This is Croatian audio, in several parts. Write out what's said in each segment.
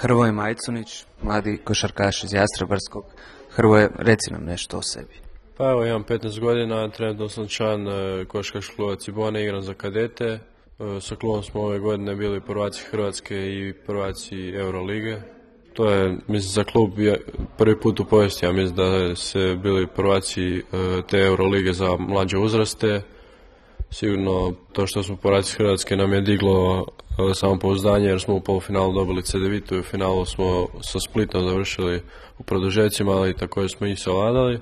Hrvoje Majcunić, mladi košarkaš iz Jastrebarskog. Hrvoje, reci nam nešto o sebi. Pa evo, imam 15 godina, trenutno sam član košarkaškog kluba Cibone, igram za kadete. Sa klubom smo ove godine bili prvaci Hrvatske i prvaci Eurolige. To je, mislim, za klub prvi put u povijesti, ja mislim da se bili prvaci te Eurolige za mlađe uzraste. Sigurno to što smo prvaci Hrvatske nam je diglo samopouzdanje jer smo u polufinalu dobili Cedevitu i u finalu smo sa Splitom završili u produžecima, ali također smo ih savladali.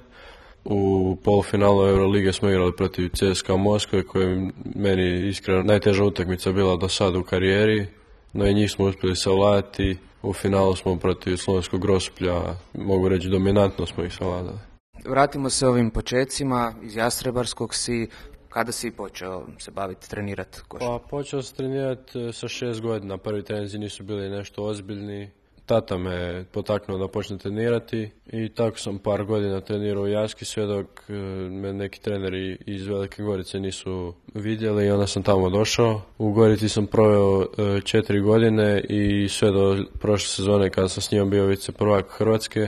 U polufinalu Eurolige smo igrali protiv CSKA Moskve, koja je meni iskreno najteža utakmica bila do sada u karijeri, no i njih smo uspjeli savladati. U finalu smo protiv Slovenskog Grosuplja, mogu reći dominantno smo ih savladali. Vratimo se ovim počecima, iz Jastrebarskog si. Kada si počeo se baviti, trenirati košarku? Pa počeo sam trenirati sa 6 godina, prvi treninzi nisu bili nešto ozbiljni. Tata me potaknuo da počnem trenirati i tako sam par godina trenirao u Jaski sve dok me neki treneri iz Velike Gorice nisu vidjeli i onda sam tamo došao. U Gorici sam proveo 4 godine i sve do prošle sezone kada sam s njim bio vice prvak Hrvatske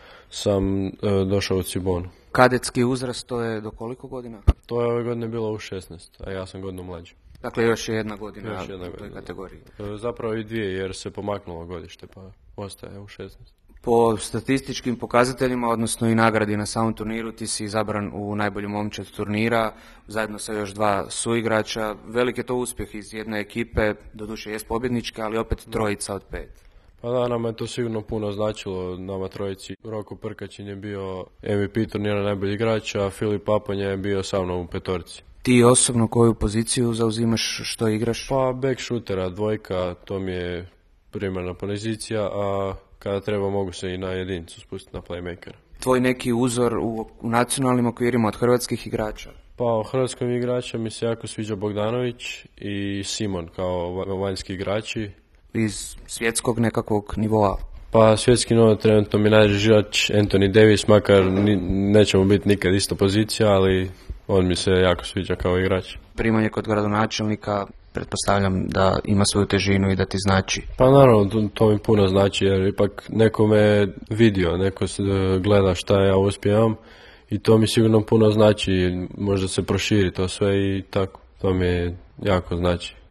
sam došao u Cibonu. Kadetski uzrast, to je do koliko godina? To je ove godine bilo u 16, a ja sam godinu mlađi. Dakle, još je jedna godina u toj kategoriji. Zapravo i dvije, jer se pomaknulo godište, pa ostaje u 16. Po statističkim pokazateljima, odnosno i nagradi na samom turniru, ti si izabran u najbolju momčad turnira, zajedno sa još dva suigrača. Velik je to uspjeh iz jedne ekipe, doduše jest pobjednička, ali opet trojica od 5. Pa da, nama je to sigurno puno značilo, nama trojici. Roko Prkačin je bio MVP turnira najbolji igrač, a Filip Papanja je bio sa mnom u petorci. Ti osobno koju poziciju zauzimaš, što igraš? Pa back shootera, dvojka, to mi je primarna pozicija, a kada treba mogu se i na jedinicu spustiti na playmakera. Tvoj neki uzor u nacionalnim okvirima od hrvatskih igrača? Pa od hrvatskog igrača mi se jako sviđa Bogdanović i Simon kao vanjski igrači. Iz svjetskog nekakvog nivoa? Pa svjetski nivo trenutno mi najdraži igrač Anthony Davis, makar nećemo biti nikad ista pozicija, ali on mi se jako sviđa kao igrač. Primanje kod gradonačelnika, pretpostavljam da ima svoju težinu i da ti znači. Pa naravno, to mi puno znači jer ipak neko me vidio, neko gleda šta ja uspijevam i to mi sigurno puno znači, možda se proširi to sve i tako, to mi jako znači.